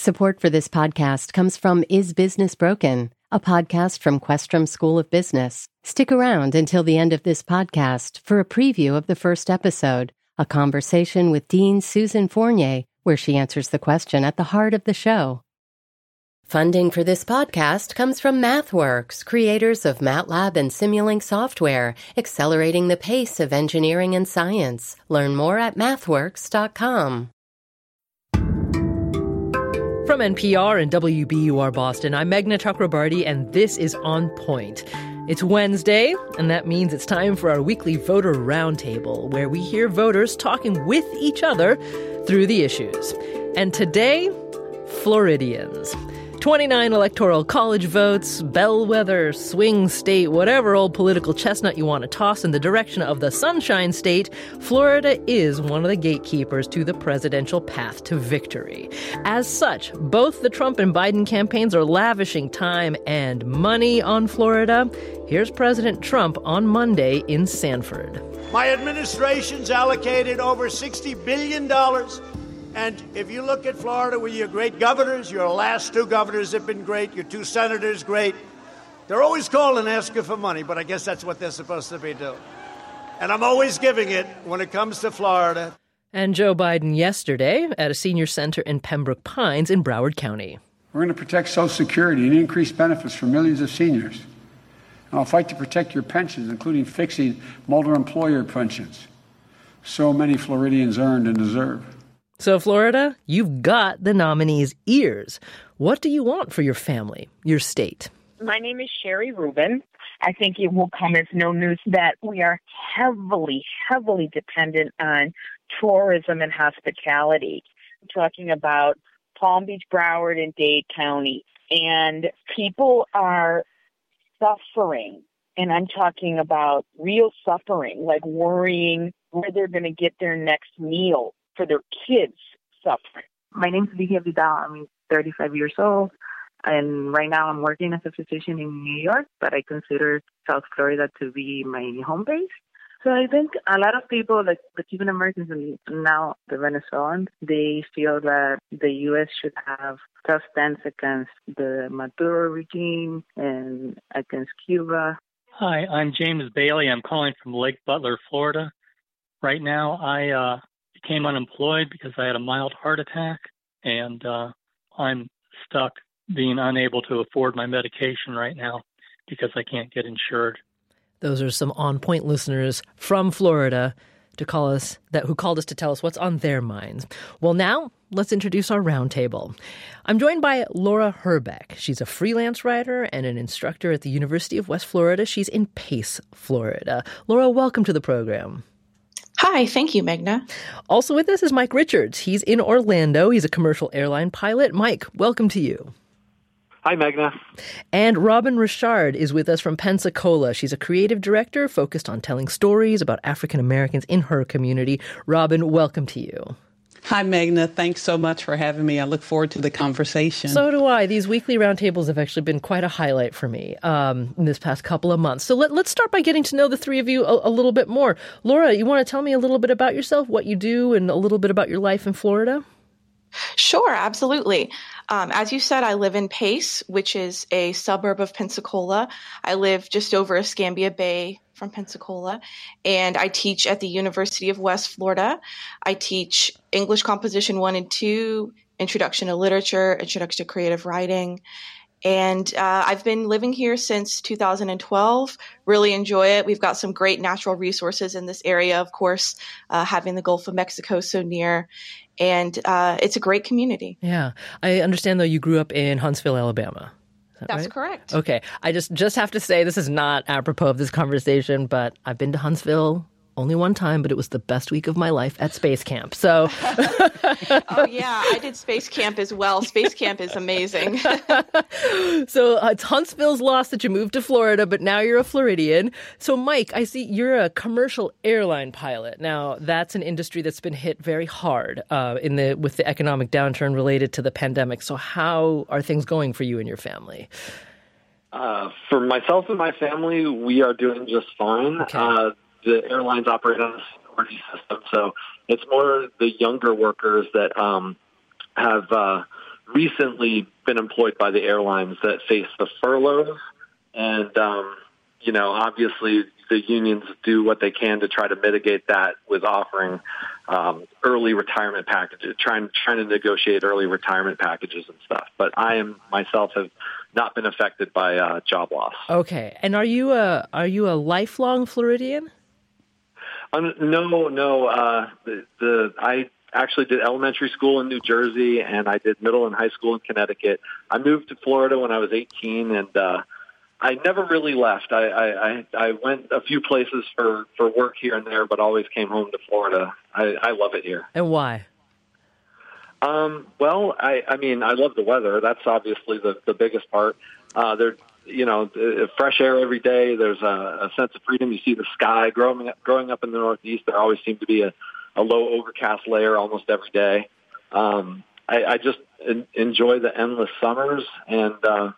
Support for this podcast comes from Is Business Broken, a podcast from Questrom School of Business. Stick around until the end of this podcast for a preview of the first episode, a conversation with Dean Susan Fournier, where she answers the question at the heart of the show. Funding for this podcast comes from MathWorks, creators of MATLAB and Simulink software, accelerating the pace of engineering and science. Learn more at mathworks.com. From NPR and WBUR Boston, I'm Meghna Chakrabarty, and this is On Point. It's Wednesday, and that means it's time for our weekly voter roundtable, where we hear voters talking with each other through the issues. And today, Floridians. 29 electoral college votes, bellwether, swing state, whatever old political chestnut you want to toss in the direction of the Sunshine State, Florida is one of the gatekeepers to the presidential path to victory. As such, both the Trump and Biden campaigns are lavishing time and money on Florida. Here's President Trump on Monday in Sanford. My administration's allocated over $60 billion. And if you look at Florida with your great governors, your last two governors have been great, your two senators, great. They're always calling asking for money, but I guess that's what they're supposed to be doing. And I'm always giving it when it comes to Florida. And Joe Biden yesterday at a senior center in Pembroke Pines in Broward County. We're going to protect Social Security and increase benefits for millions of seniors. And I'll fight to protect your pensions, including fixing multi-employer pensions so many Floridians earned and deserve. So, Florida, you've got the nominees' ears. What do you want for your family, your state? My name is Sherry Rubin. I think it will come as no news that we are heavily dependent on tourism and hospitality. I'm talking about Palm Beach, Broward, and Dade County. And people are suffering. And I'm talking about real suffering, like worrying where they're going to get their next meal for their kids suffering. My name is Vicky Vidal. I'm 35 years old, and right now I'm working as a physician in New York, but I consider South Florida to be my home base. So I think a lot of people, like the Cuban Americans and now the Venezuelans, they feel that the U.S. should have tough stance against the Maduro regime and against Cuba. Hi, I'm James Bailey. I'm calling from Lake Butler, Florida. Right now, I became unemployed because I had a mild heart attack, and I'm stuck being unable to afford my medication right now because I can't get insured. Those are some on-point listeners from Florida who called us to tell us what's on their minds. Well, now let's introduce our roundtable. I'm joined by Laura Herbeck. She's a freelance writer and an instructor at the University of West Florida. She's in Pace, Florida. Laura, welcome to the program. Hi, thank you, Meghna. Also with us is Mike Richards. He's in Orlando. He's a commercial airline pilot. Mike, welcome to you. Hi, Meghna. And Robin Richard is with us from Pensacola. She's a creative director focused on telling stories about African Americans in her community. Robin, welcome to you. Hi, Meghna. Thanks so much for having me. I look forward to the conversation. So do I. These weekly roundtables have actually been quite a highlight for me in this past couple of months. So let's start by getting to know the three of you a little bit more. Laura, you want to tell me a little bit about yourself, what you do, and a little bit about your life in Florida? Sure, absolutely. As you said, I live in Pace, which is a suburb of Pensacola. I live just over Escambia Bay from Pensacola, and I teach at the University of West Florida. I teach English Composition 1 and 2, Introduction to Literature, Introduction to Creative Writing, and I've been living here since 2012. Really enjoy it. We've got some great natural resources in this area, of course, having the Gulf of Mexico so near, and it's a great community. Yeah. I understand, though, you grew up in Huntsville, Alabama. That's right? correct. Okay. I just have to say, this is not apropos of this conversation, but I've been to Huntsville only one time, but it was the best week of my life at Space Camp. So, oh yeah, I did Space Camp as well. Space Camp is amazing. So it's Huntsville's loss that you moved to Florida, but now you're a Floridian. So Mike, I see you're a commercial airline pilot. Now that's an industry that's been hit very hard with the economic downturn related to the pandemic. So how are things going for you and your family? For myself and my family, we are doing just fine. Okay. The airlines operate on a seniority system, so it's more the younger workers that have recently been employed by the airlines that face the furloughs. And, obviously the unions do what they can to try to mitigate that with offering early retirement packages, trying to negotiate early retirement packages and stuff. But I myself have not been affected by job loss. Okay. And are you a lifelong Floridian? No. I actually did elementary school in New Jersey, and I did middle and high school in Connecticut. I moved to Florida when I was 18, and I never really left. I went a few places for work here and there, but always came home to Florida. I love it here. And why? Well, I love the weather. That's obviously the biggest part. Fresh air every day. There's a sense of freedom. You see the sky. Growing up in the Northeast, there always seemed to be a low overcast layer almost every day. I just enjoy the endless summers, and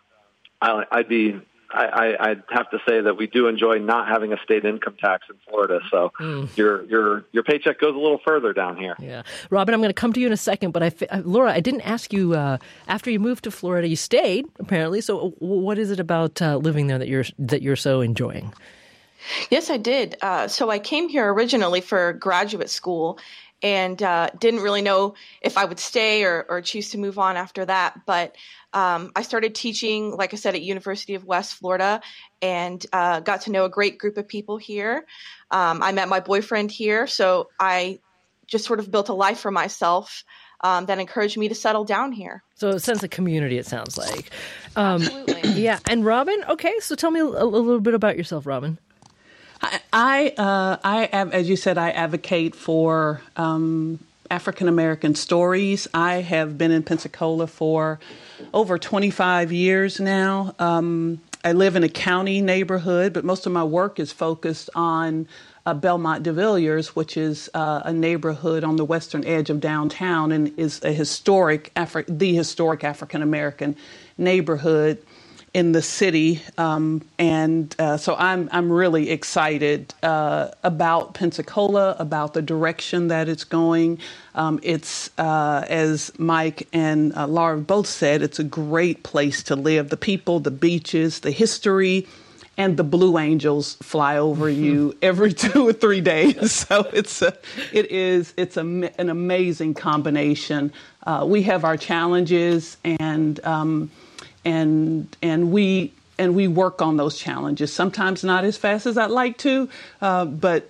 I'd have to say that we do enjoy not having a state income tax in Florida. So your paycheck goes a little further down here. Yeah, Robin, I'm going to come to you in a second, but Laura, I didn't ask you. After you moved to Florida, you stayed apparently. So what is it about living there that you're so enjoying? Yes, I did. So I came here originally for graduate school and didn't really know if I would stay or choose to move on after that. But I started teaching, like I said, at University of West Florida and got to know a great group of people here. I met my boyfriend here, so I just sort of built a life for myself that encouraged me to settle down here. So a sense of community, it sounds like. Absolutely. Yeah. And Robin, okay, so tell me a little bit about yourself, Robin. I as you said, I advocate for African American stories. I have been in Pensacola for over 25 years now. I live in a county neighborhood, but most of my work is focused on Belmont de Villiers, which is a neighborhood on the western edge of downtown and is a historic African American neighborhood in the city, so I'm really excited about Pensacola, about the direction that it's going. It's as Mike and Laura both said, it's a great place to live. The people, the beaches, the history, and the Blue Angels fly over you every 2 or 3 days. So it's an amazing combination. We have our challenges and we work on those challenges. Sometimes not as fast as I'd like to, but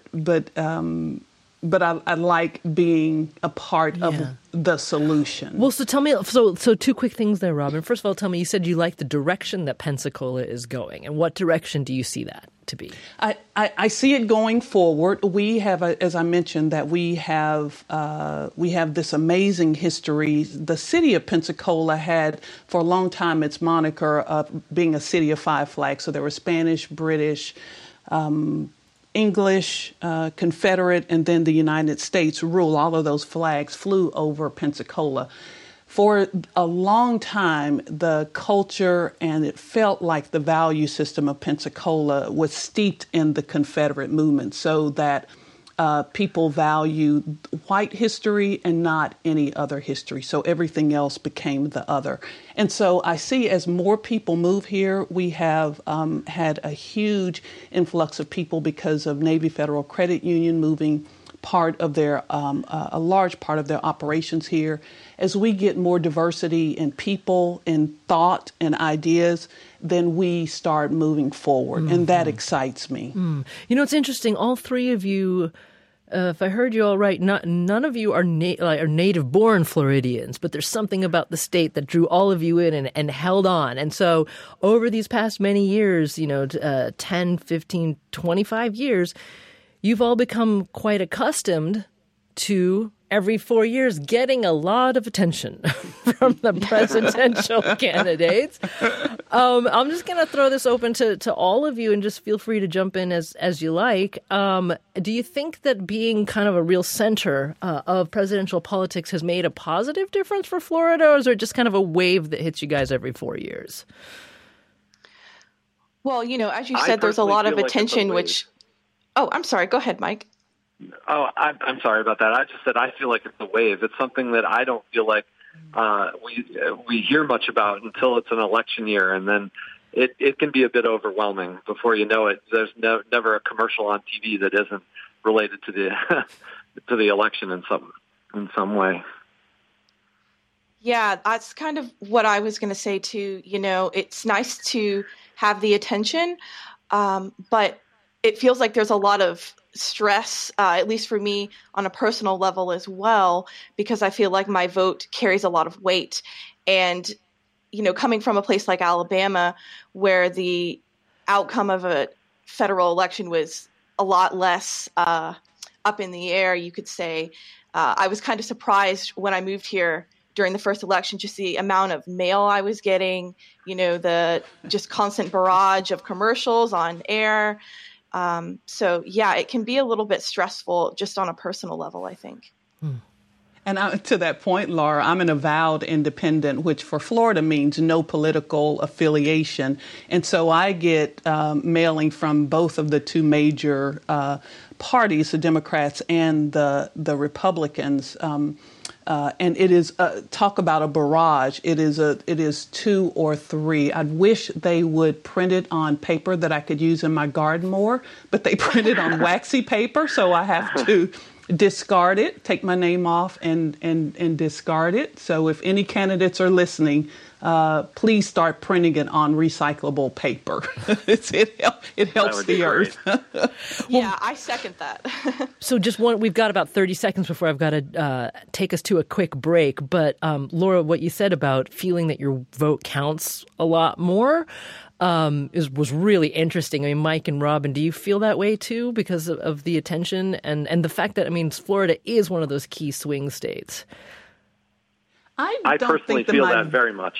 I like being a part of the solution. Well, so tell me, so 2 quick things there, Robin. First of all, tell me, you said you like the direction that Pensacola is going, and what direction do you see that to be? I see it going forward. We have, as I mentioned, that we have this amazing history. The city of Pensacola had for a long time its moniker of being a city of 5 flags. So there were Spanish, British, English, Confederate, and then the United States rule. All of those flags flew over Pensacola. For a long time, the culture and it felt like the value system of Pensacola was steeped in the Confederate movement, so that people valued white history and not any other history. So everything else became the other. And so I see as more people move here, we have had a huge influx of people because of Navy Federal Credit Union moving part of their a large part of their operations here. As we get more diversity in people, in thought, and ideas, then we start moving forward, and that excites me. You know, it's interesting. All 3 of you, if I heard you all right, none of you are native-born Floridians, but there's something about the state that drew all of you in and held on. And so over these past many years, 10, 15, 25 years, you've all become quite accustomed to every 4 years getting a lot of attention from the presidential candidates. I'm just going to throw this open to all of you and just feel free to jump in as you like. Do you think that being kind of a real center of presidential politics has made a positive difference for Florida, or is it just kind of a wave that hits you guys every 4 years? Well, as you said, there's a lot of attention, which... Oh, I'm sorry. Go ahead, Mike. Oh, I'm sorry about that. I just said I feel like it's a wave. It's something that I don't feel like we hear much about until it's an election year, and then it can be a bit overwhelming. Before you know it, there's never a commercial on TV that isn't related to the to the election in some way. Yeah, that's kind of what I was going to say too. It's nice to have the attention, but it feels like there's a lot of stress, at least for me on a personal level as well, because I feel like my vote carries a lot of weight. And, coming from a place like Alabama, where the outcome of a federal election was a lot less up in the air, you could say, I was kind of surprised when I moved here during the first election, just the amount of mail I was getting, the just constant barrage of commercials on air. So, yeah, it can be a little bit stressful just on a personal level, I think. And to that point, Laura, I'm an avowed independent, which for Florida means no political affiliation. And so I get mailing from both of the two major parties, the Democrats and the Republicans. And it is talk about a barrage. It is 2 or 3. I wish they would print it on paper that I could use in my garden more, but they print it on waxy paper, so I have to discard it, take my name off, and discard it. So if any candidates are listening, please start printing it on recyclable paper. It helps the earth. Yeah, I second that. So we've got about 30 seconds before I've got to take us to a quick break. But Laura, what you said about feeling that your vote counts a lot more was really interesting. I mean, Mike and Robin, do you feel that way too because of the attention and the fact that, Florida is one of those key swing states? I personally feel that very much.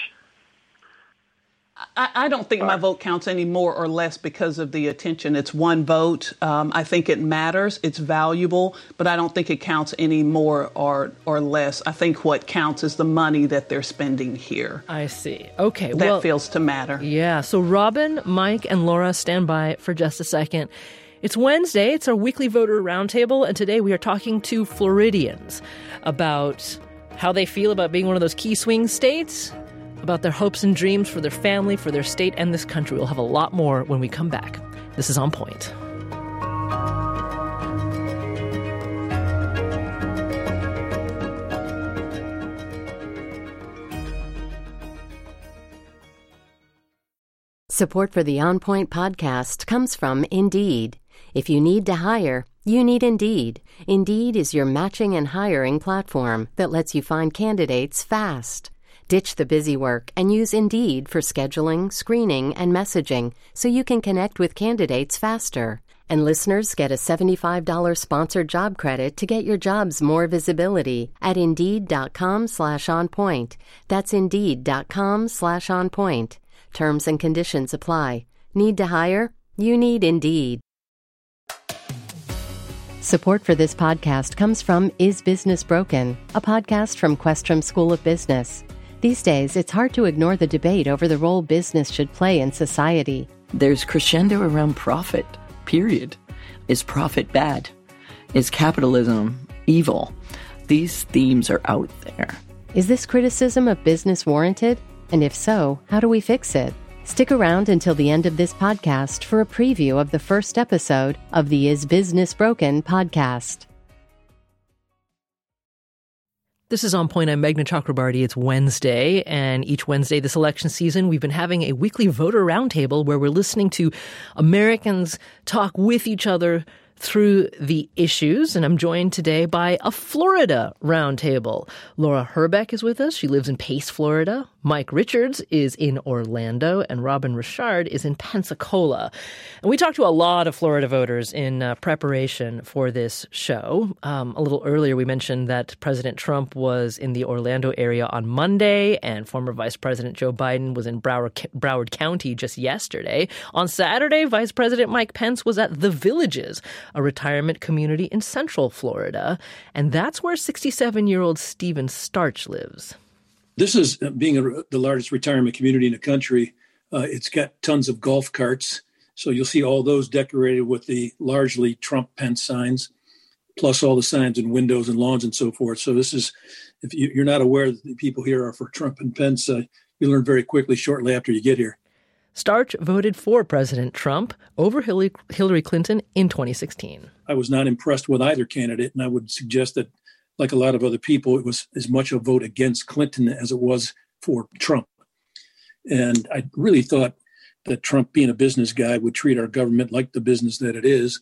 I don't think my vote counts any more or less because of the attention. It's one vote. I think it matters. It's valuable, but I don't think it counts any more or less. I think what counts is the money that they're spending here. I see. Okay. That feels to matter. Yeah. So Robin, Mike, and Laura, stand by for just a second. It's Wednesday. It's our weekly voter roundtable, and today we are talking to Floridians about how they feel about being one of those key swing states, about their hopes and dreams for their family, for their state, and this country. We'll have a lot more when we come back. This is On Point. Support for the On Point podcast comes from Indeed. If you need to hire, you need Indeed. Indeed is your matching and hiring platform that lets you find candidates fast. Ditch the busy work and use Indeed for scheduling, screening, and messaging so you can connect with candidates faster. And listeners get a $75 sponsored job credit to get your jobs more visibility at Indeed.com/onpoint. That's Indeed.com/onpoint. Terms and conditions apply. Need to hire? You need Indeed. Support for this podcast comes from Is Business Broken?, a podcast from Questrom School of Business. These days, it's hard to ignore the debate over the role business should play in society. There's crescendo around profit, period. Is profit bad? Is capitalism evil? These themes are out there. Is this criticism of business warranted? And if so, how do we fix it? Stick around until the end of this podcast for a preview of the first episode of the Is Business Broken? Podcast. This is On Point. I'm Meghna Chakrabarty. It's Wednesday, and each Wednesday this election season, we've been having a weekly voter roundtable where we're listening to Americans talk with each other through the issues, and I'm joined today by a Florida roundtable. Laura Herbeck is with us. She lives in Pace, Florida. Mike Richards is in Orlando, and Robin Richard is in Pensacola. And we talked to a lot of Florida voters in preparation for this show. A little earlier, we mentioned that President Trump was in the Orlando area on Monday, and former Vice President Joe Biden was in Broward County just yesterday. On Saturday, Vice President Mike Pence was at The Villages, a retirement community in Central Florida, and that's where 67-year-old Stephen Starch lives. This is being the largest retirement community in the country. It's got tons of golf carts. So you'll see all those decorated with the largely Trump Pence signs, plus all the signs and windows and lawns and so forth. So this is if you're not aware that the people here are for Trump and Pence, you learn very quickly shortly after you get here. Starch voted for President Trump over Hillary Clinton in 2016. I was not impressed with either candidate, and I would suggest that, like a lot of other people, it was as much a vote against Clinton as it was for Trump. And I really thought that Trump, being a business guy, would treat our government like the business that it is.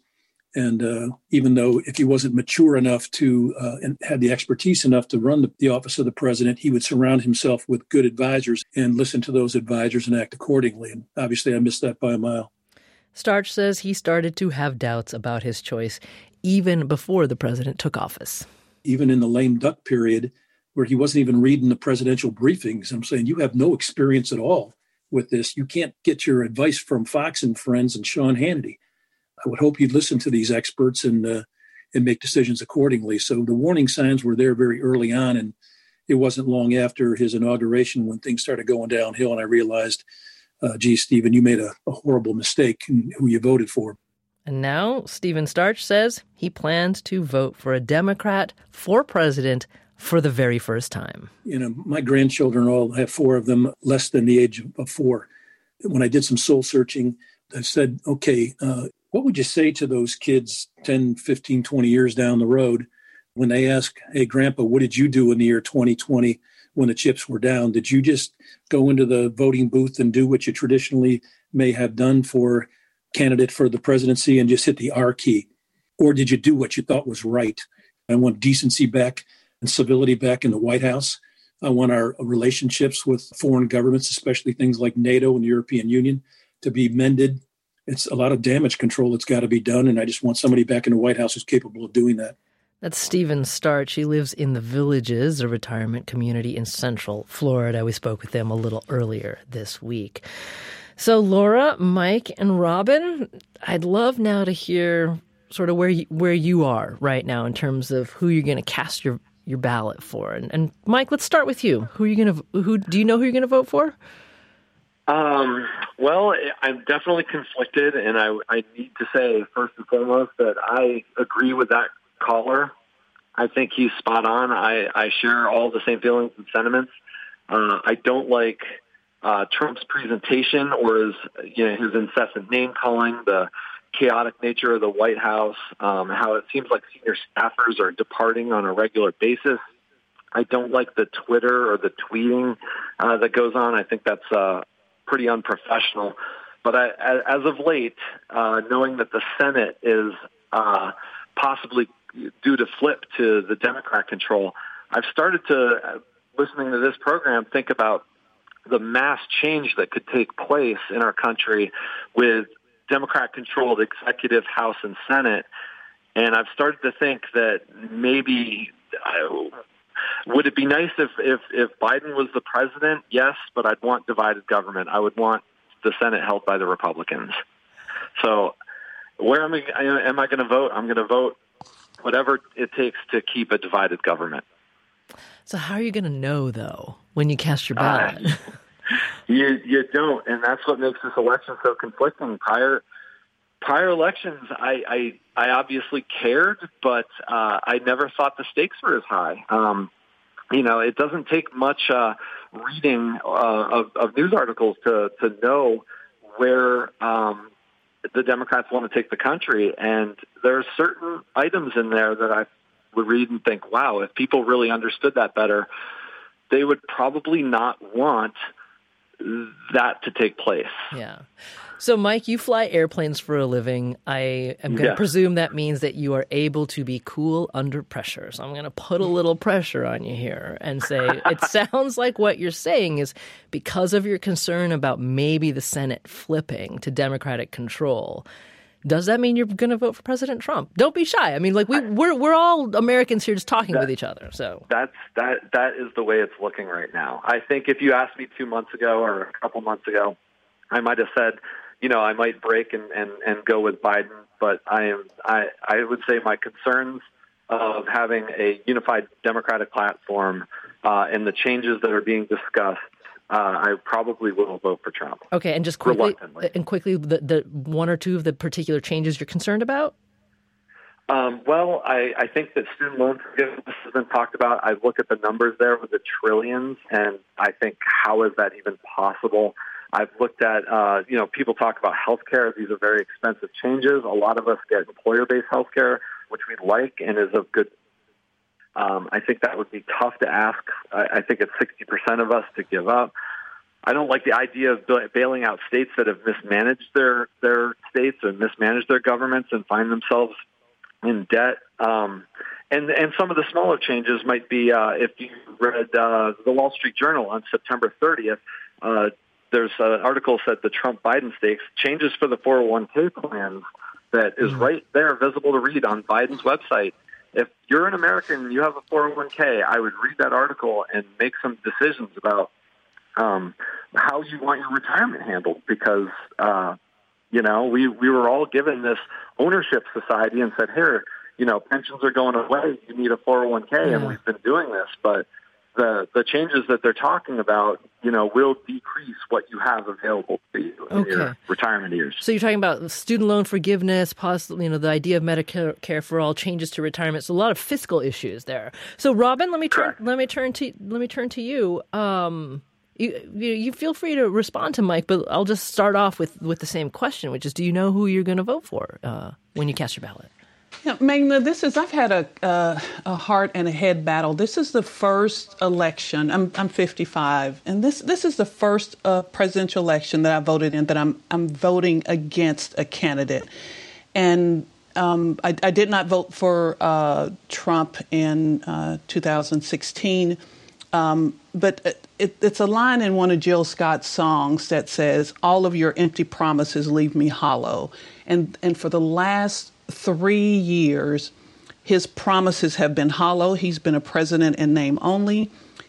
And even though if he wasn't mature enough to and had the expertise enough to run the office of the president, he would surround himself with good advisors and listen to those advisors and act accordingly. And obviously I missed that by a mile. Starch says he started to have doubts about his choice even before the president took office. Even in the lame duck period, where he wasn't even reading the presidential briefings, I'm saying, you have no experience at all with this. You can't get your advice from Fox and Friends and Sean Hannity. I would hope you'd listen to these experts and make decisions accordingly. So the warning signs were there very early on, and it wasn't long after his inauguration when things started going downhill, and I realized, gee, Stephen, you made a horrible mistake in who you voted for. And now Stephen Starch says he plans to vote for a Democrat for president for the very first time. You know, my grandchildren, all have 4 of them less than the age of 4. When I did some soul searching, I said, okay, what would you say to those kids 10, 15, 20 years down the road when they ask, hey, Grandpa, what did you do in the year 2020 when the chips were down? Did you just go into the voting booth and do what you traditionally may have done for candidate for the presidency and just hit the R key? Or did you do what you thought was right? I want decency back and civility back in the White House. I want our relationships with foreign governments, especially things like NATO and the European Union, to be mended. It's a lot of damage control that's got to be done, and I just want somebody back in the White House who's capable of doing that. That's Stephen Starch. He lives in the Villages, a retirement community in Central Florida. We spoke with him a little earlier this week. So Laura, Mike, and Robin, I'd love now to hear sort of where you are right now in terms of who you're going to cast your ballot for. And Mike, let's start with you. Do you know who you're going to vote for? Well, I'm definitely conflicted, and I need to say first and foremost that I agree with that caller. I think he's spot on. I share all the same feelings and sentiments. I don't like Trump's presentation or his incessant name calling, the chaotic nature of the White House, how it seems like senior staffers are departing on a regular basis. I don't like the Twitter or the tweeting that goes on. I think that's pretty unprofessional. But as of late, knowing that the Senate is possibly due to flip to the Democrat control, I've started to, listening to this program, think about the mass change that could take place in our country with Democrat-controlled executive, House, and Senate. And I've started to think that maybe would it be nice if Biden was the president? Yes, but I'd want divided government. I would want the Senate held by the Republicans. So where am I going to vote? I'm going to vote whatever it takes to keep a divided government. So how are you going to know, though, when you cast your ballot? You don't, and that's what makes this election so conflicting. Prior elections, I obviously cared, but I never thought the stakes were as high. It doesn't take much reading of news articles to know where the Democrats want to take the country, and there are certain items in there that I would read and think, wow, if people really understood that better, they would probably not want that to take place. Yeah. So, Mike, you fly airplanes for a living. I am going to presume that means that you are able to be cool under pressure. So I'm going to put a little pressure on you here and say it sounds like what you're saying is because of your concern about maybe the Senate flipping to Democratic control, does that mean you're going to vote for President Trump? Don't be shy. I mean, like we're all Americans here just talking with each other. So that is the way it's looking right now. I think if you asked me 2 months ago or a couple months ago, I might have said, I might break and go with Biden. But I would say my concerns of having a unified Democratic platform and the changes that are being discussed, I probably will vote for Trump. Okay, and just quickly, the one or two of the particular changes you're concerned about? Well, I think that student loan forgiveness has been talked about. I look at the numbers there with the trillions, and I think, how is that even possible? I've looked at, people talk about healthcare. These are very expensive changes. A lot of us get employer-based healthcare, which we like and is of good. I think that would be tough to ask. I think it's 60% of us to give up. I don't like the idea of bailing out states that have mismanaged their states and mismanaged their governments and find themselves in debt. And some of the smaller changes might be, if you read the Wall Street Journal on September 30th, there's an article said the Trump-Biden stakes, changes for the 401k plans that is right there, visible to read on Biden's website. If you're an American and you have a 401k, I would read that article and make some decisions about how you want your retirement handled, because, we were all given this ownership society and said, here, pensions are going away. You need a 401k, and we've been doing this. But the changes that they're talking about, will decrease what you have available to you in your retirement years. So you're talking about student loan forgiveness, possibly, the idea of Medicare for all, changes to retirement. So a lot of fiscal issues there. So Robin, let me turn to you. You feel free to respond to Mike, but I'll just start off with the same question, which is, do you know who you're going to vote for when you cast your ballot? Yeah, Magna, I've had a heart and a head battle. This is the first election. I'm 55, and this is the first presidential election that I voted in that I'm voting against a candidate. And I did not vote for Trump in 2016. But it's a line in one of Jill Scott's songs that says, "All of your empty promises leave me hollow." And for the last 3 years, his promises have been hollow. He's been a president in name only.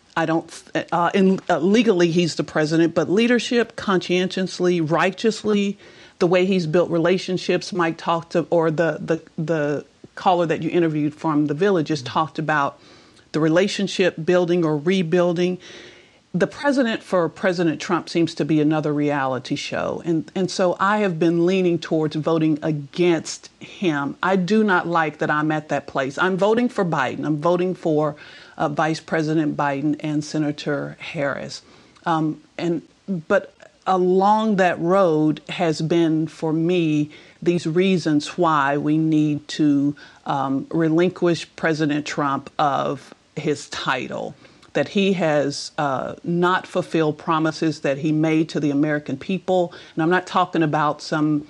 Legally, he's the president, but leadership, conscientiously, righteously, the way he's built relationships, Mike talked to, or the caller that you interviewed from The Village just talked about the relationship building or rebuilding. The president for President Trump seems to be another reality show. And so I have been leaning towards voting against him. I do not like that I'm at that place. I'm voting for Biden. I'm voting for Vice President Biden and Senator Harris. But along that road has been, for me, these reasons why we need to relinquish President Trump of his title, that he has not fulfilled promises that he made to the American people. And I'm not talking about some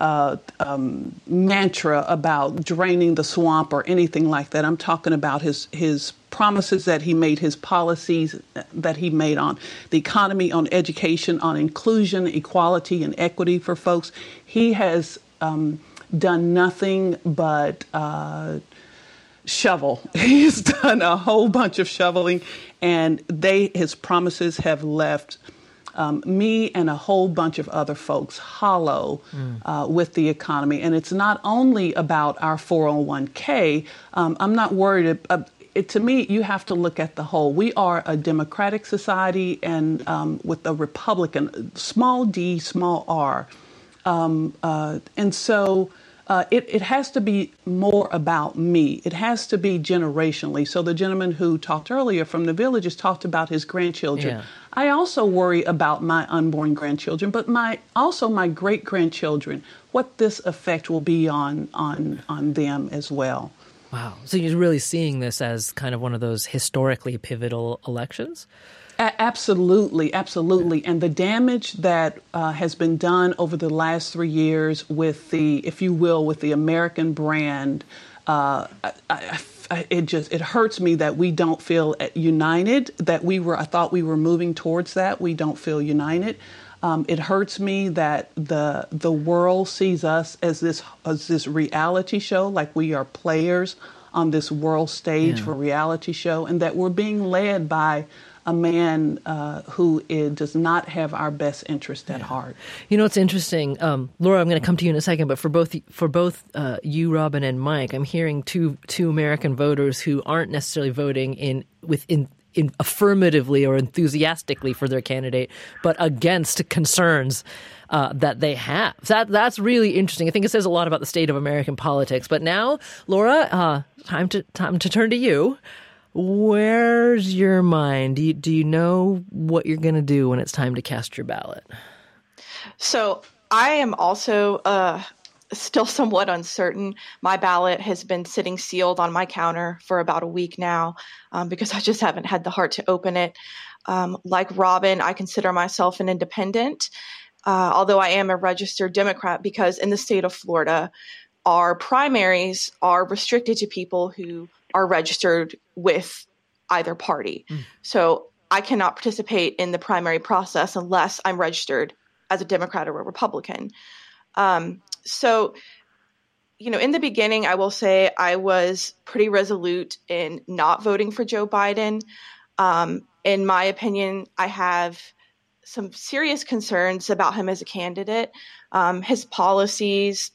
mantra about draining the swamp or anything like that. I'm talking about his promises that he made, his policies that he made on the economy, on education, on inclusion, equality, and equity for folks. He has done nothing but shovel. He's done a whole bunch of shoveling, and his promises have left me and a whole bunch of other folks hollow with the economy. And it's not only about our 401k. I'm not worried. To me, you have to look at the whole. We are a democratic society, and with a Republican, small d, small r. And so it has to be more about me. It has to be generationally. So the gentleman who talked earlier from The Villages talked about his grandchildren. Yeah. I also worry about my unborn grandchildren, but also my great-grandchildren, what this effect will be on them as well. Wow. So you're really seeing this as kind of one of those historically pivotal elections? Absolutely, absolutely. And the damage that has been done over the last 3 years with if you will, with the American brand, it hurts me that we don't feel united, I thought we were moving towards that. We don't feel united. It hurts me that the world sees us as this reality show, like we are players on this world stage for reality show, and that we're being led by a man who does not have our best interest at heart. You know, it's interesting, Laura. I'm going to come to you in a second, but for both you, Robin, and Mike, I'm hearing two American voters who aren't necessarily voting affirmatively or enthusiastically for their candidate, but against concerns that they have. That's really interesting. I think it says a lot about the state of American politics. But now, Laura, time to turn to you. Where's your mind? Do you know what you're going to do when it's time to cast your ballot? So I am also still somewhat uncertain. My ballot has been sitting sealed on my counter for about a week now because I just haven't had the heart to open it. Like Robin, I consider myself an independent, although I am a registered Democrat, because in the state of Florida, our primaries are restricted to people who are registered with either party. So I cannot participate in the primary process unless I'm registered as a Democrat or a Republican. So, in the beginning, I will say I was pretty resolute in not voting for Joe Biden. In my opinion, I have some serious concerns about him as a candidate, his policies,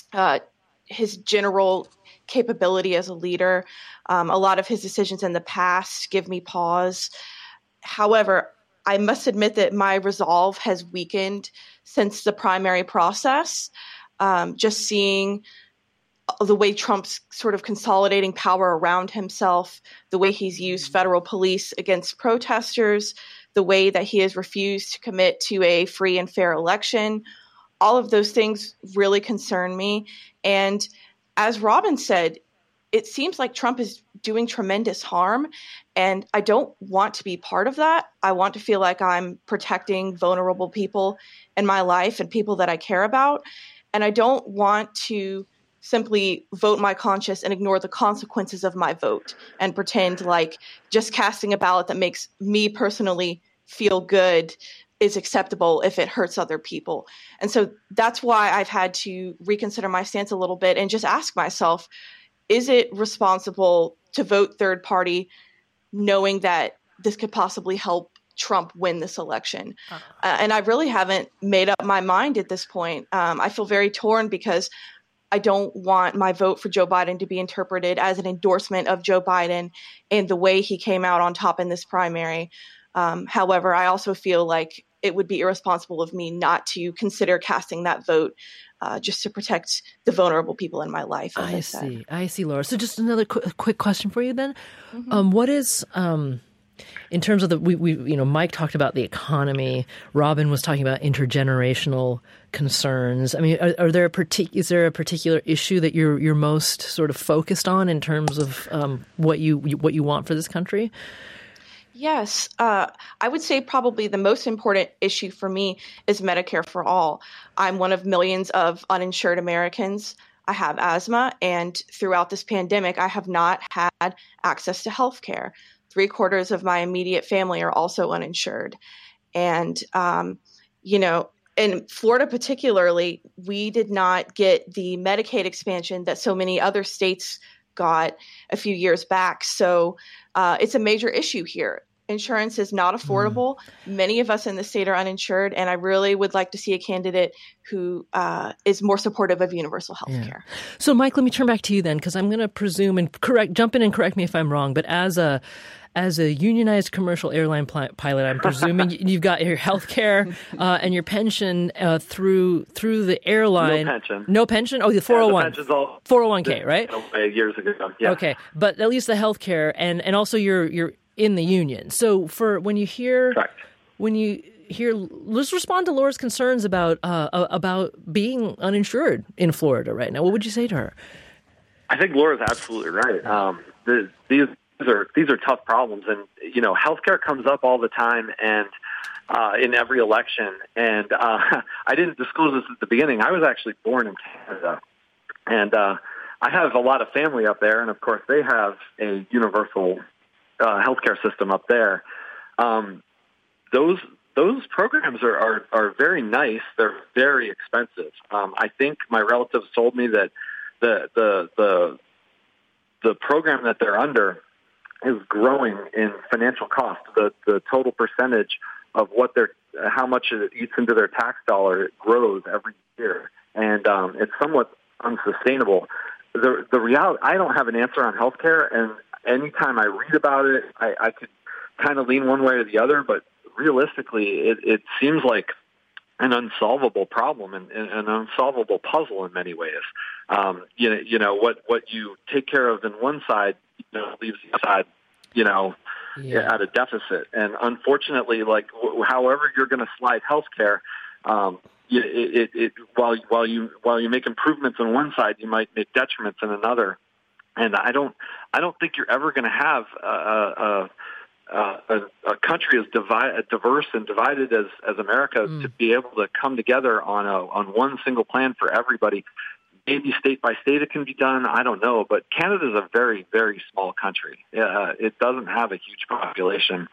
his general capability as a leader. A lot of his decisions in the past give me pause. However, I must admit that my resolve has weakened since the primary process. Just seeing the way Trump's sort of consolidating power around himself, the way he's used federal police against protesters, the way that he has refused to commit to a free and fair election, all of those things really concern me. And as Robin said, it seems like Trump is doing tremendous harm, and I don't want to be part of that. I want to feel like I'm protecting vulnerable people in my life and people that I care about. And I don't want to simply vote my conscience and ignore the consequences of my vote and pretend like just casting a ballot that makes me personally feel good is acceptable if it hurts other people. And so that's why I've had to reconsider my stance a little bit and just ask myself, is it responsible to vote third party knowing that this could possibly help Trump win this election? And I really haven't made up my mind at this point. I feel very torn because I don't want my vote for Joe Biden to be interpreted as an endorsement of Joe Biden and the way he came out on top in this primary. However, I also feel like it would be irresponsible of me not to consider casting that vote just to protect the vulnerable people in my life. I see, Laura. So just another quick question for you then. Mm-hmm. What is, in terms of Mike talked about the economy. Robin was talking about intergenerational concerns. I mean, is there a particular issue that you're most sort of focused on in terms of what you want for this country? Yes. I would say probably the most important issue for me is Medicare for all. I'm one of millions of uninsured Americans. I have asthma, and throughout this pandemic, I have not had access to health care. 3/4 of my immediate family are also uninsured. And, in Florida particularly, we did not get the Medicaid expansion that so many other states got a few years back. So it's a major issue here. Insurance is not affordable. Many of us in the state are uninsured, and I really would like to see a candidate who is more supportive of universal health care. So, Mike, let me turn back to you then, because I'm going to presume and jump in and correct me if I'm wrong, but as a unionized commercial airline pilot, I'm presuming you've got your health care and your pension through the airline. No pension? Oh, the 401. The pension's all 401k, right? Years ago. Yeah. Okay, but at least the health care and also you're in the union. So when you hear, let's respond to Laura's concerns about being uninsured in Florida right now. What would you say to her? I think Laura's absolutely right. These are tough problems, and healthcare comes up all the time, and in every election. And I didn't disclose this at the beginning. I was actually born in Canada, and I have a lot of family up there, and of course they have a universal healthcare system up there. Those programs are very nice. They're very expensive. I think my relatives told me that the program that they're under is growing in financial cost. The total percentage of how much it eats into their tax dollar grows every year, and it's somewhat unsustainable. The reality, I don't have an answer on healthcare, and anytime I read about it, I could kind of lean one way or the other, but realistically, it seems like an unsolvable problem and an unsolvable puzzle in many ways. You know what you take care of in one side, leaves the other side, at a deficit. And unfortunately, like however you're going to slide healthcare, while you make improvements on one side, you might make detriments in another. And I don't think you're ever going to have a country as diverse and divided as America to be able to come together on one single plan for everybody. Maybe state by state it can be done. I don't know, but Canada is a very, very small country. It doesn't have a huge population.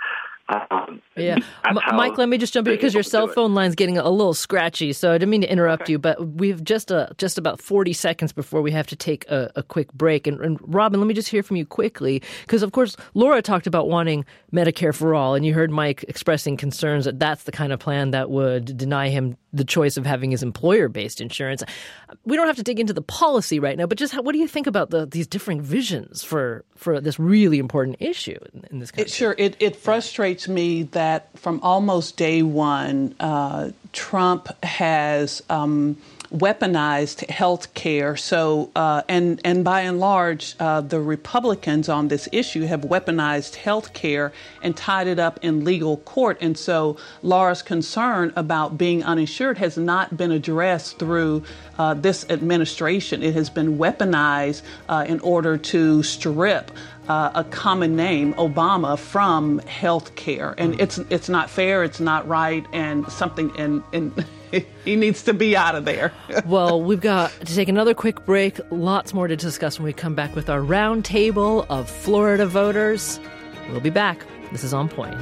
Mike, let me just jump in because your cell phone line's getting a little scratchy, so I didn't mean to interrupt you, but we've just about 40 seconds before we have to take a quick break. And Robin, let me just hear from you quickly, because of course Laura talked about wanting Medicare for all, and you heard Mike expressing concerns that that's the kind of plan that would deny him the choice of having his employer-based insurance. We don't have to dig into the policy right now, but just what do you think about these different visions for this really important issue in this country? It frustrates me that from almost day one, Trump has weaponized health care. So, and by and large, the Republicans on this issue have weaponized health care and tied it up in legal court. And so Laura's concern about being uninsured has not been addressed through this administration. It has been weaponized in order to strip a common name, Obama, from health care. And it's not fair, it's not right, and he needs to be out of there. Well, we've got to take another quick break. Lots more to discuss when we come back with our roundtable of Florida voters. We'll be back. This is On Point.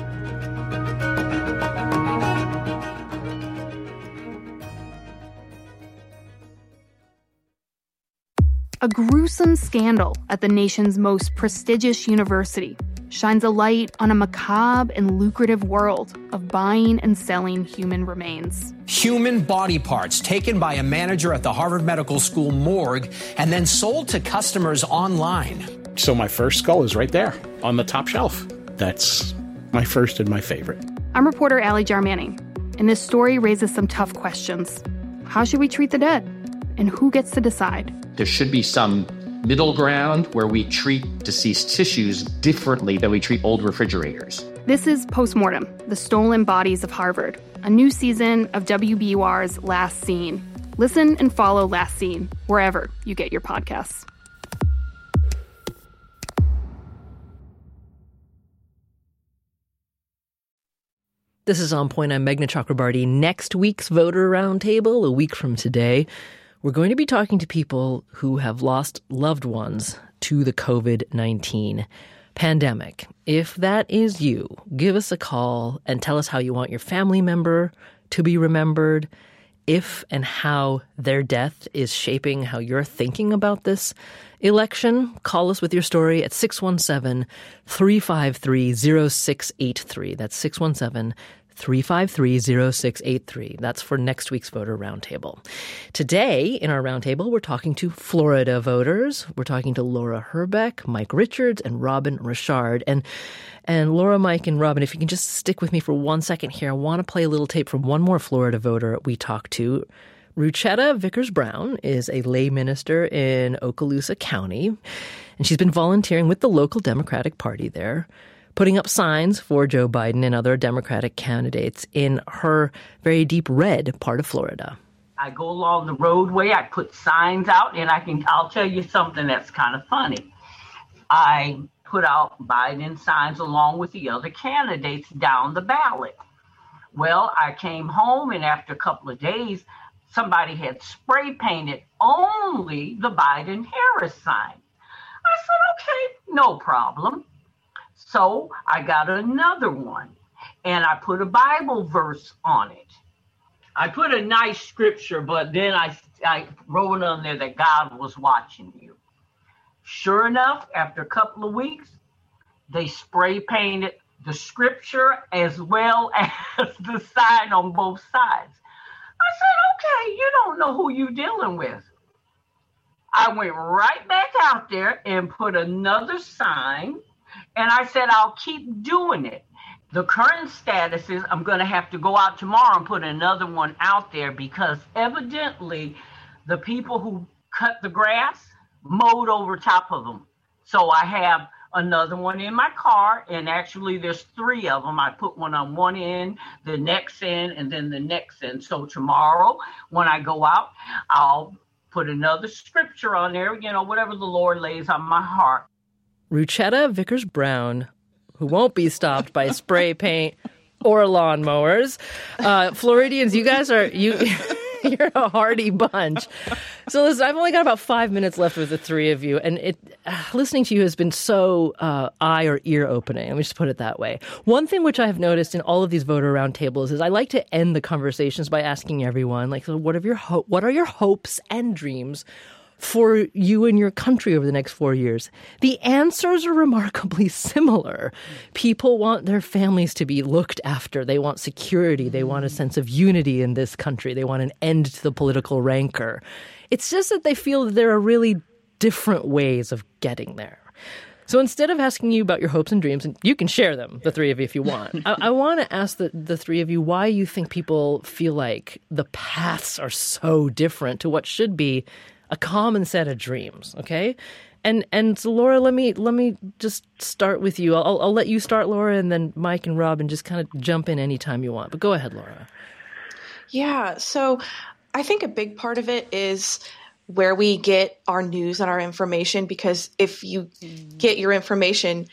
A gruesome scandal at the nation's most prestigious university shines a light on a macabre and lucrative world of buying and selling human remains. Human body parts taken by a manager at the Harvard Medical School morgue and then sold to customers online. So my first skull is right there on the top shelf. That's my first and my favorite. I'm reporter Allie Jarmanning, and this story raises some tough questions. How should we treat the dead? And who gets to decide? There should be some middle ground where we treat deceased tissues differently than we treat old refrigerators. This is Postmortem, The Stolen Bodies of Harvard, a new season of WBUR's Last Scene. Listen and follow Last Scene wherever you get your podcasts. This is On Point. I'm Meghna Chakrabarty. Next week's Voter Roundtable, a week from today, we're going to be talking to people who have lost loved ones to the COVID-19 pandemic. If that is you, give us a call and tell us how you want your family member to be remembered, if and how their death is shaping how you're thinking about this election. Call us with your story at 617-353-0683. That's 617-353-0683. That's for next week's Voter Roundtable. Today, in our roundtable, we're talking to Florida voters. We're talking to Laura Herbeck, Mike Richards, and Robin Richard. And Laura, Mike, and Robin, if you can just stick with me for 1 second here, I want to play a little tape from one more Florida voter we talked to. Ruchetta Vickers-Brown is a lay minister in Okaloosa County, and she's been volunteering with the local Democratic Party there, putting up signs for Joe Biden and other Democratic candidates in her very deep red part of Florida. I go along the roadway, I put signs out, and I'll tell you something that's kind of funny. I put out Biden signs along with the other candidates down the ballot. Well, I came home, and after a couple of days, somebody had spray painted only the Biden-Harris sign. I said, okay, no problem. So I got another one, and I put a Bible verse on it. I put a nice scripture, but then I wrote on there that God was watching you. Sure enough, after a couple of weeks, they spray painted the scripture as well as the sign on both sides. I said, okay, you don't know who you're dealing with. I went right back out there and put another sign, and I said, I'll keep doing it. The current status is I'm going to have to go out tomorrow and put another one out there because evidently the people who cut the grass mowed over top of them. So I have another one in my car, and actually there's 3 of them. I put one on one end, the next end, and then the next end. So tomorrow when I go out, I'll put another scripture on there, whatever the Lord lays on my heart. Ruchetta Vickers-Brown, who won't be stopped by spray paint or lawnmowers. Floridians, you guys you're a hardy bunch. So listen, I've only got about 5 minutes left with the 3 of you, and listening to you has been so eye or ear opening. Let me just put it that way. One thing which I have noticed in all of these voter roundtables is I like to end the conversations by asking everyone, like, so what are your hopes and dreams for you and your country over the next 4 years? The answers are remarkably similar. People want their families to be looked after. They want security. They want a sense of unity in this country. They want an end to the political rancor. It's just that they feel that there are really different ways of getting there. So instead of asking you about your hopes and dreams, and you can share them, the 3 of you, if you want, I want to ask the 3 of you why you think people feel like the paths are so different to what should be a common set of dreams, okay? And so Laura, let me just start with you. I'll let you start, Laura, and then Mike and Rob, and just kind of jump in anytime you want. But go ahead, Laura. Yeah, so I think a big part of it is where we get our news and our information, because if you get your information,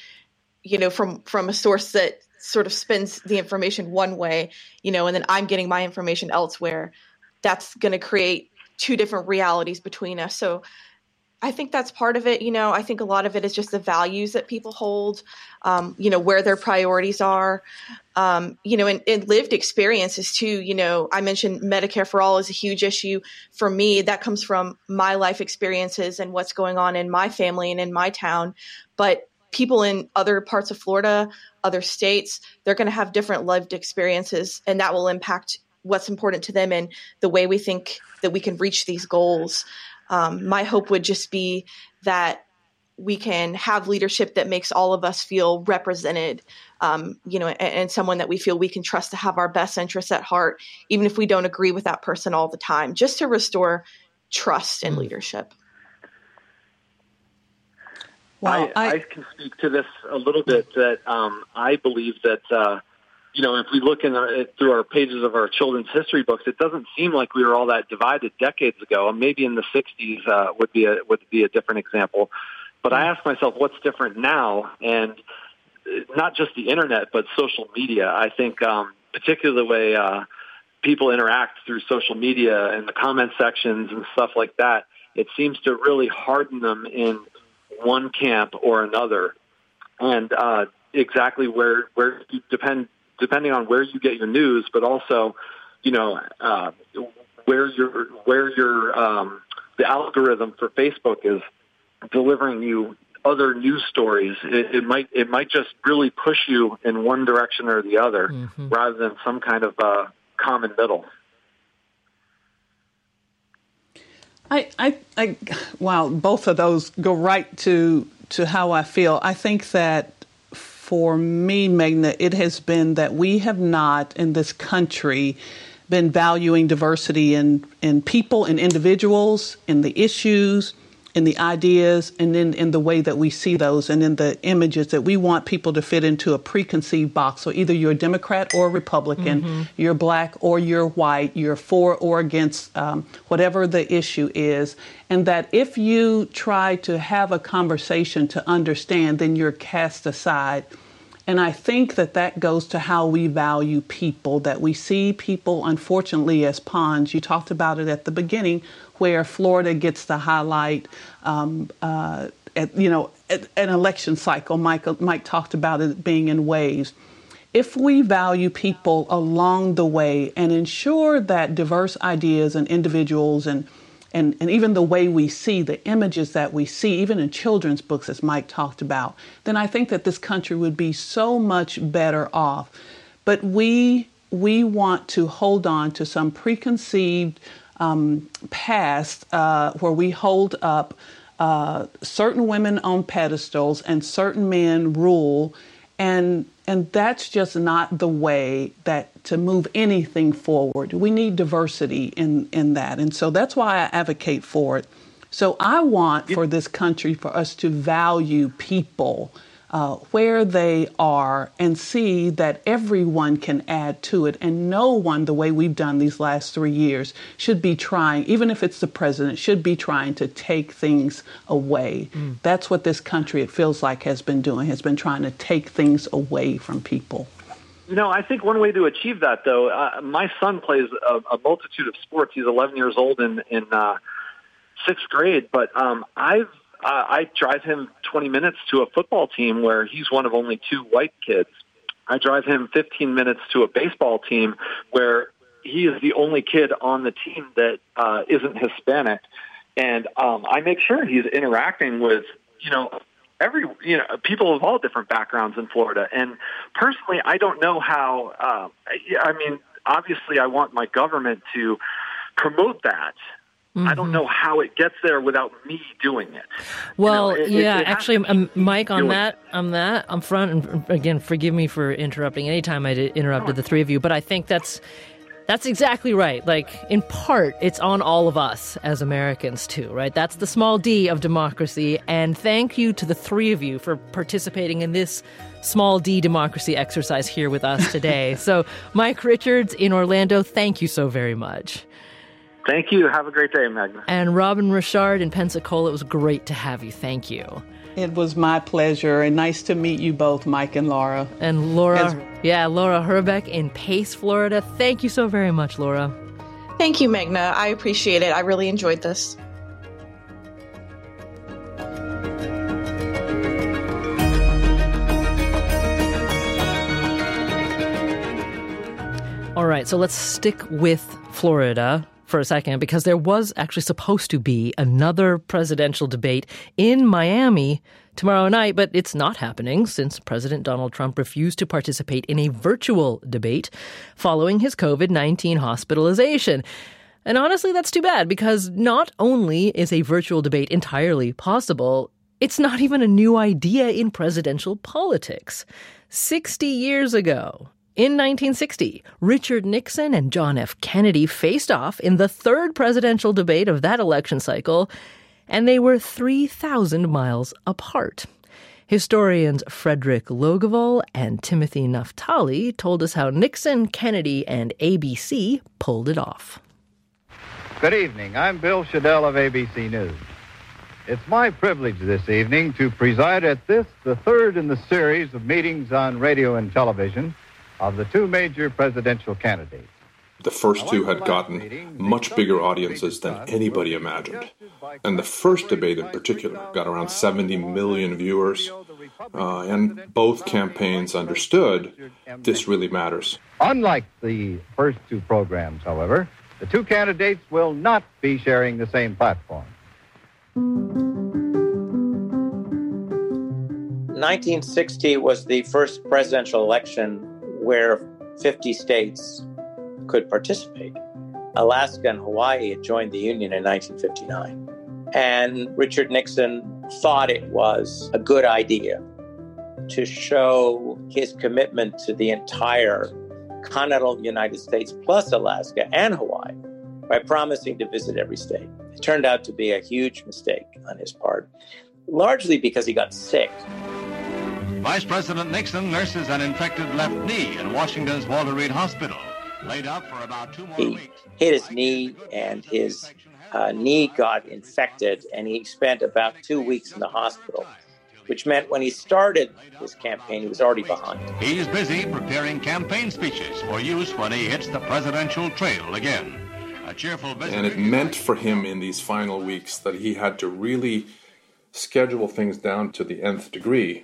from a source that sort of spins the information one way, and then I'm getting my information elsewhere, that's going to create 2 different realities between us. So I think that's part of it. I think a lot of it is just the values that people hold, where their priorities are, and lived experiences too. I mentioned Medicare for All is a huge issue for me. That comes from my life experiences and what's going on in my family and in my town. But people in other parts of Florida, other states, they're going to have different lived experiences, and that will impact what's important to them and the way we think that we can reach these goals. My hope would just be that we can have leadership that makes all of us feel represented, and someone that we feel we can trust to have our best interests at heart, even if we don't agree with that person all the time, just to restore trust in leadership. Well, I can speak to this a little bit, that I believe that if we look through our pages of our children's history books, it doesn't seem like we were all that divided decades ago. Maybe in the 60s would be a different example. But I ask myself, what's different now? And not just the internet, but social media. I think particularly the way people interact through social media and the comment sections and stuff like that, it seems to really harden them in one camp or another. And exactly where you depending on where you get your news, but also, where your the algorithm for Facebook is delivering you other news stories. It might just really push you in one direction or the other, rather than some kind of common middle. Wow, both of those go right to how I feel. I think that for me, Meghna, it has been that we have not in this country been valuing diversity in people, in individuals, in the issues, in the ideas, and then in the way that we see those and in the images that we want people to fit into a preconceived box. So either you're a Democrat or a Republican, you're black or you're white, you're for or against whatever the issue is. And that if you try to have a conversation to understand, then you're cast aside. And I think that goes to how we value people, that we see people, unfortunately, as pawns. You talked about it at the beginning, where Florida gets the highlight at an election cycle. Mike talked about it being in waves. If we value people along the way and ensure that diverse ideas and individuals and even the way we see the images that we see, even in children's books, as Mike talked about, then I think that this country would be so much better off. But we want to hold on to some preconceived past where we hold up certain women on pedestals and certain men rule. And that's just not the way that to move anything forward. We need diversity in that. And so that's why I advocate for it. So I want for this country for us to value people where they are and see that everyone can add to it. And no one, the way we've done these last 3 years, should be trying, even if it's the president, should be trying to take things away. That's what this country, it feels like, has been doing, has been trying to take things away from people. I think one way to achieve that, though, my son plays a multitude of sports. He's 11 years old in sixth grade, but I drive him 20 minutes to a football team where he's one of only 2 white kids. I drive him 15 minutes to a baseball team where he is the only kid on the team that isn't Hispanic. And I make sure he's interacting with, people of all different backgrounds in Florida. And personally, I don't know how, obviously I want my government to promote that. I don't know how it gets there without me doing it. Well, actually, Mike, on that front, and again, forgive me for interrupting anytime I interrupted the three of you, but I think that's exactly right. Like, in part, it's on all of us as Americans, too, right? That's the small d of democracy, and thank you to the three of you for participating in this small d democracy exercise here with us today. So, Mike Richards in Orlando, thank you so very much. Thank you. Have a great day, Magna. And Robin Richard in Pensacola, it was great to have you. Thank you. It was my pleasure, and nice to meet you both, Mike and Laura. And Laura Herbeck in Pace, Florida. Thank you so very much, Laura. Thank you, Magna. I appreciate it. I really enjoyed this. All right, so let's stick with Florida for a second, because there was actually supposed to be another presidential debate in Miami tomorrow night, but it's not happening since President Donald Trump refused to participate in a virtual debate following his COVID-19 hospitalization. And honestly, that's too bad, because not only is a virtual debate entirely possible, it's not even a new idea in presidential politics. 60 years ago, in 1960, Richard Nixon and John F. Kennedy faced off in the third presidential debate of that election cycle, and they were 3,000 miles apart. Historians Frederick Logevall and Timothy Naftali told us how Nixon, Kennedy, and ABC pulled it off. Good evening. I'm Bill Shadell of ABC News. It's my privilege this evening to preside at this, the third in the series of meetings on radio and television of the 2 major presidential candidates. The first 2 had gotten much bigger audiences than anybody imagined. And the first debate in particular got around 70 million viewers. And both campaigns understood this really matters. Unlike the first 2 programs, however, the 2 candidates will not be sharing the same platform. 1960 was the first presidential election where 50 states could participate. Alaska and Hawaii had joined the Union in 1959. And Richard Nixon thought it was a good idea to show his commitment to the entire continental United States plus Alaska and Hawaii by promising to visit every state. It turned out to be a huge mistake on his part, largely because he got sick. Vice President Nixon nurses an infected left knee in Washington's Walter Reed Hospital, laid up for about 2 more weeks. He hit his knee, and his knee got infected, and he spent about 2 weeks in the hospital, which meant when he started his campaign, he was already behind. He's busy preparing campaign speeches for use when he hits the presidential trail again. A cheerful visit. And it meant for him in these final weeks that he had to really schedule things down to the nth degree.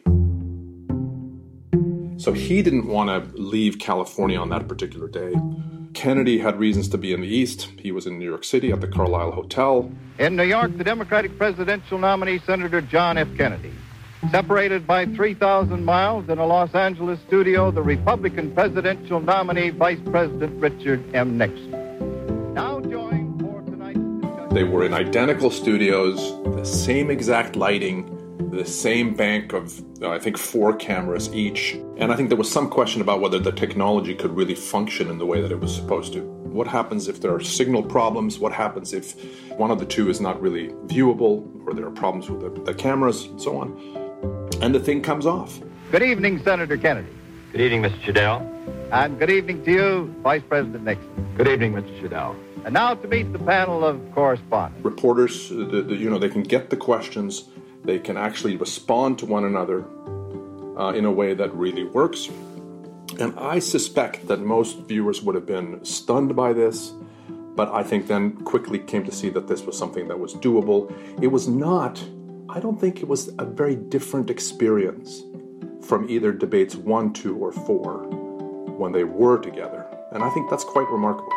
So he didn't want to leave California on that particular day. Kennedy had reasons to be in the East. He was in New York City at the Carlisle Hotel. In New York, the Democratic presidential nominee, Senator John F. Kennedy. Separated by 3,000 miles in a Los Angeles studio, the Republican presidential nominee, Vice President Richard M. Nixon. Now joined for tonight's discussion. They were in identical studios, the same exact lighting, the same bank of, I think, 4 cameras each. And I think there was some question about whether the technology could really function in the way that it was supposed to. What happens if there are signal problems? What happens if one of the two is not really viewable, or there are problems with the cameras, and so on? And the thing comes off. Good evening, Senator Kennedy. Good evening, Mr. Shadell. And good evening to you, Vice President Nixon. Good evening, Mr. Shadell. And now to meet the panel of correspondents. Reporters, they can get the questions. They can actually respond to one another in a way that really works. And I suspect that most viewers would have been stunned by this, but I think then quickly came to see that this was something that was doable. It was not, I don't think it was a very different experience from either debates 1, 2, or 4 when they were together. And I think that's quite remarkable.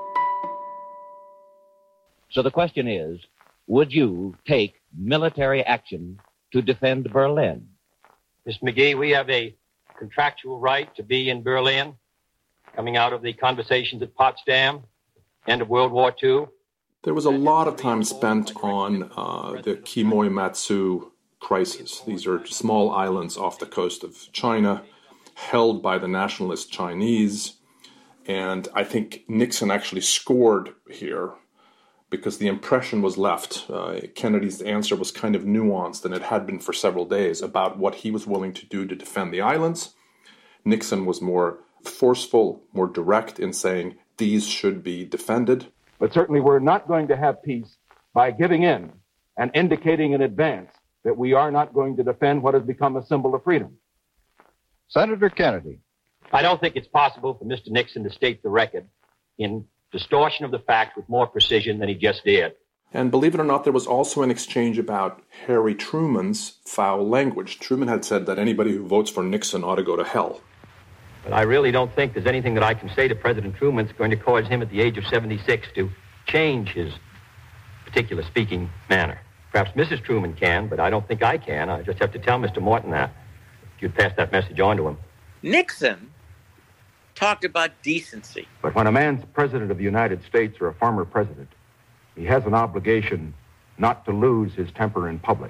So the question is, would you take military action to defend Berlin? Mr. McGee, we have a contractual right to be in Berlin, coming out of the conversations at Potsdam, end of World War II. There was a lot of time spent on the Quemoy-Matsu crisis. These are small islands off the coast of China, held by the nationalist Chinese. And I think Nixon actually scored here because the impression was left. Kennedy's answer was kind of nuanced, and it had been for several days, about what he was willing to do to defend the islands. Nixon was more forceful, more direct in saying these should be defended. But certainly we're not going to have peace by giving in and indicating in advance that we are not going to defend what has become a symbol of freedom. Senator Kennedy. I don't think it's possible for Mr. Nixon to state the record in distortion of the facts with more precision than he just did. And believe it or not, there was also an exchange about Harry Truman's foul language. Truman had said that anybody who votes for Nixon ought to go to hell. But I really don't think there's anything that I can say to President Truman that's going to cause him at the age of 76 to change his particular speaking manner. Perhaps Mrs. Truman can, but I don't think I can. I just have to tell Mr. Morton that. If you'd pass that message on to him. Nixon talked about decency. But when a man's president of the United States or a former president, he has an obligation not to lose his temper in public.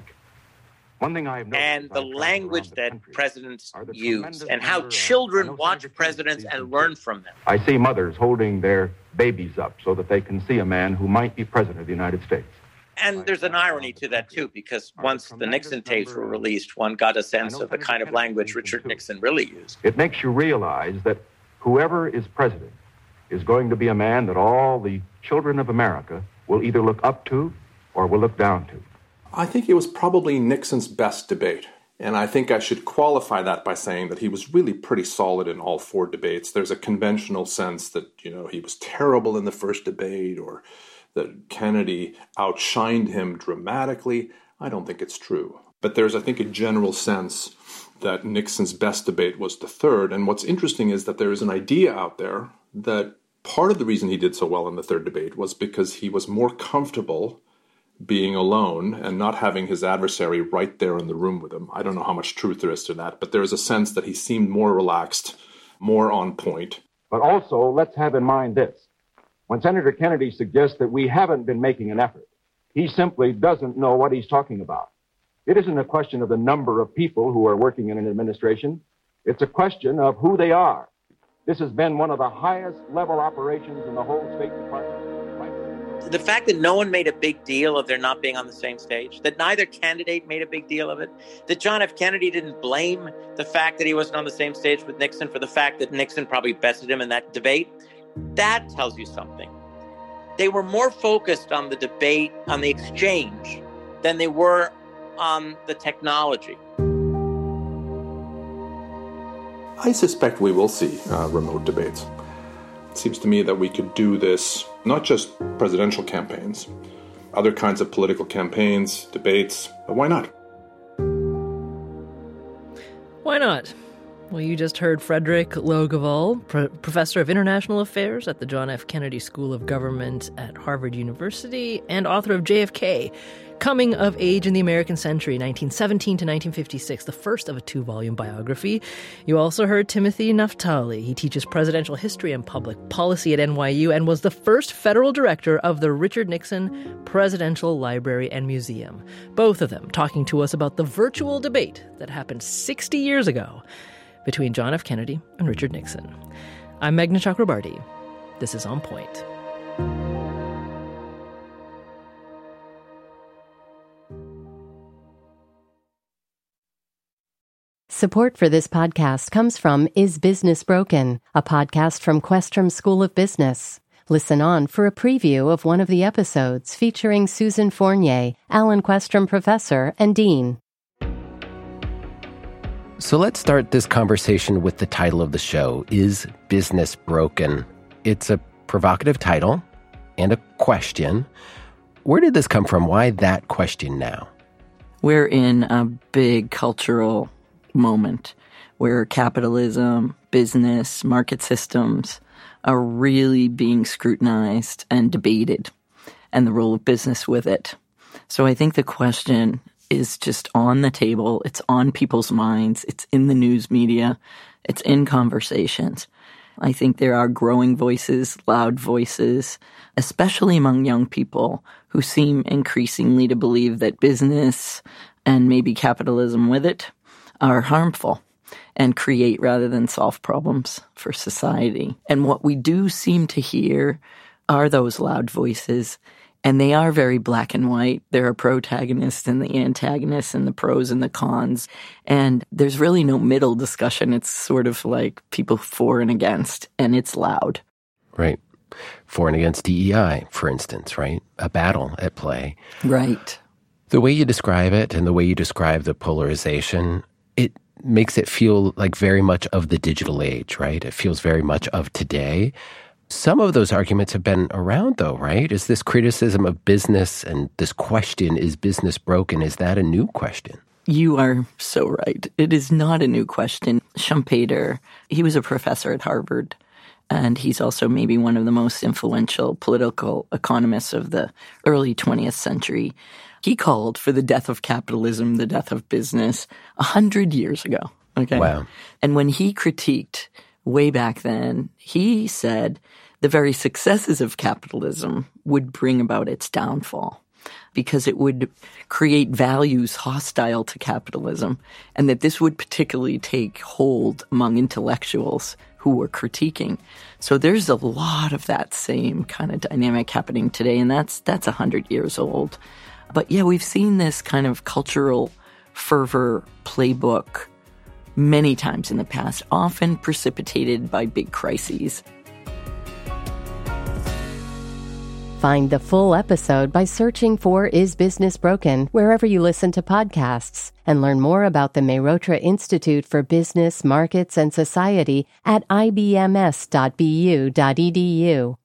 One thing I have noticed, and the language that presidents use, and how children watch presidents and learn from them. I see mothers holding their babies up so that they can see a man who might be president of the United States. And there's an irony to that, too, because once the Nixon tapes were released, one got a sense of the kind of language Richard Nixon really used. It makes you realize that whoever is president is going to be a man that all the children of America will either look up to or will look down to. I think it was probably Nixon's best debate. And I think I should qualify that by saying that he was really pretty solid in all 4 debates. There's a conventional sense that, he was terrible in the first debate or that Kennedy outshined him dramatically. I don't think it's true. But there's, I think, a general sense that Nixon's best debate was the 3rd. And what's interesting is that there is an idea out there that part of the reason he did so well in the 3rd debate was because he was more comfortable being alone and not having his adversary right there in the room with him. I don't know how much truth there is to that, but there is a sense that he seemed more relaxed, more on point. But also, let's have in mind this. When Senator Kennedy suggests that we haven't been making an effort, he simply doesn't know what he's talking about. It isn't a question of the number of people who are working in an administration. It's a question of who they are. This has been one of the highest level operations in the whole State Department. The fact that no one made a big deal of their not being on the same stage, that neither candidate made a big deal of it, that John F. Kennedy didn't blame the fact that he wasn't on the same stage with Nixon for the fact that Nixon probably bested him in that debate, that tells you something. They were more focused on the debate, on the exchange, than they were on the technology. I suspect we will see remote debates. It seems to me that we could do this, not just presidential campaigns, other kinds of political campaigns, debates. Why not? Why not? Well, you just heard Frederick Logevall, professor of international affairs at the John F. Kennedy School of Government at Harvard University and author of JFK, Coming of Age in the American Century, 1917 to 1956, the first of a 2-volume biography. You also heard Timothy Naftali. He teaches presidential history and public policy at NYU and was the first federal director of the Richard Nixon Presidential Library and Museum. Both of them talking to us about the virtual debate that happened 60 years ago between John F. Kennedy and Richard Nixon. I'm Meghna Chakrabarti. This is On Point. Support for this podcast comes from Is Business Broken, a podcast from Questrom School of Business. Listen on for a preview of one of the episodes featuring Susan Fournier, Alan Questrom Professor and Dean. So let's start this conversation with the title of the show, Is Business Broken? It's a provocative title and a question. Where did this come from? Why that question now? We're in a big cultural moment where capitalism, business, market systems are really being scrutinized and debated, and the role of business with it. So I think the question is just on the table. It's on people's minds. It's in the news media. It's in conversations. I think there are growing voices, loud voices, especially among young people who seem increasingly to believe that business and maybe capitalism with it are harmful and create rather than solve problems for society. And what we do seem to hear are those loud voices, and they are very black and white. There are protagonists and the antagonists and the pros and the cons, and there's really no middle discussion. It's sort of like people for and against, and it's loud. Right. For and against DEI, for instance, right? A battle at play. Right. The way you describe it and the way you describe the polarization, it makes it feel like very much of the digital age, right? It feels very much of today. Some of those arguments have been around, though, right? Is this criticism of business and this question, is business broken, is that a new question? You are so right. It is not a new question. Schumpeter, he was a professor at Harvard, and he's also maybe one of the most influential political economists of the early 20th century. He called for the death of capitalism, the death of business, 100 years ago. Okay. Wow. And when he critiqued way back then, he said the very successes of capitalism would bring about its downfall because it would create values hostile to capitalism, and that this would particularly take hold among intellectuals who were critiquing. So there's a lot of that same kind of dynamic happening today, and that's 100 years old. But yeah, we've seen this kind of cultural fervor playbook many times in the past, often precipitated by big crises. Find the full episode by searching for Is Business Broken wherever you listen to podcasts, and learn more about the Mehrotra Institute for Business, Markets, and Society at ibms.bu.edu.